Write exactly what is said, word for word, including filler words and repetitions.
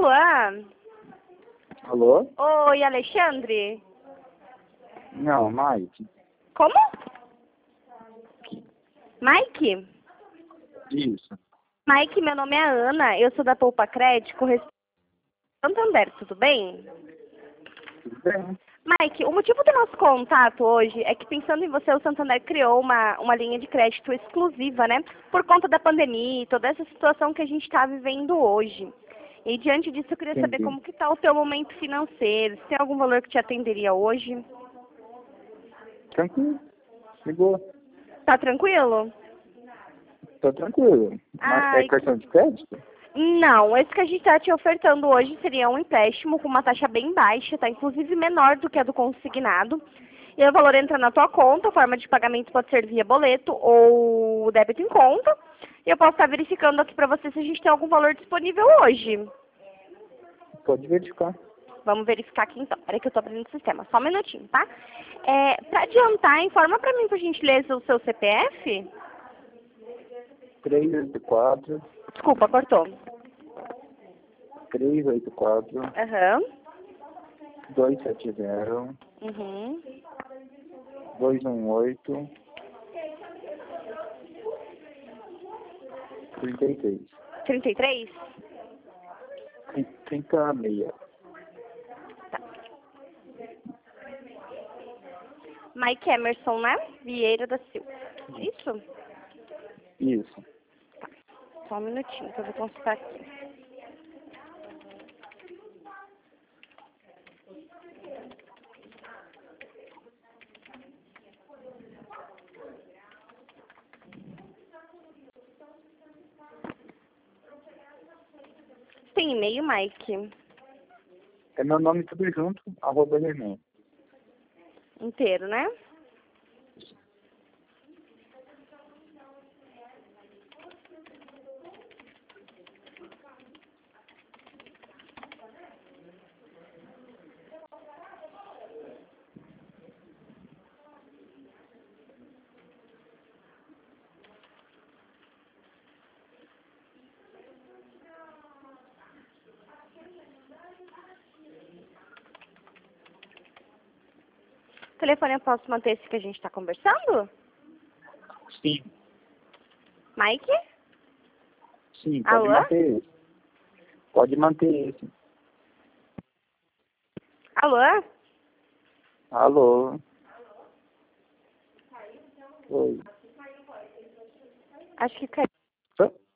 Alô? Alô? Oi, Alexandre? Não, Mike. Como? Mike? Isso. Mike, meu nome é Ana, eu sou da Poupa Crédito, correspondente Santander, tudo bem? Tudo bem? Mike, o motivo do nosso contato hoje é que, pensando em você, o Santander criou uma, uma linha de crédito exclusiva, né? Por conta da pandemia e toda essa situação que a gente está vivendo hoje. E diante disso, eu queria saber Entendi. como que está o teu momento financeiro, se tem algum valor que te atenderia hoje. Tranquilo. Ligou. Tá tranquilo? Tô tranquilo. Mas é Ai, cartão de crédito? não, esse que a gente está te ofertando hoje seria um empréstimo com uma taxa bem baixa, tá? Inclusive menor do que a do consignado. E o valor entra na tua conta, a forma de pagamento pode ser via boleto ou débito em conta. E eu posso estar verificando aqui para você se a gente tem algum valor disponível hoje. Pode verificar. Vamos verificar aqui então. Peraí que eu estou abrindo o sistema. Só um minutinho, tá? É, para adiantar, informa para mim, por gentileza, o seu C P F. três oito quatro, Desculpa, cortou. três oito quatro, Aham. dois sete zero, Uhum. dois um oito, trinta e três. trinta e três? trinta e seis. Mike Emerson, né? Vieira da Silva. Isso? Isso. Só um minutinho que eu vou consultar aqui. Tem e-mail, Mike? É meu nome tudo junto, arroba gmail. Inteiro, né? O telefone eu posso manter esse que a gente está conversando? Sim. Mike? Sim, pode Alô? manter esse. Pode manter esse. Alô? Alô? Oi. Acho que caiu. Hã?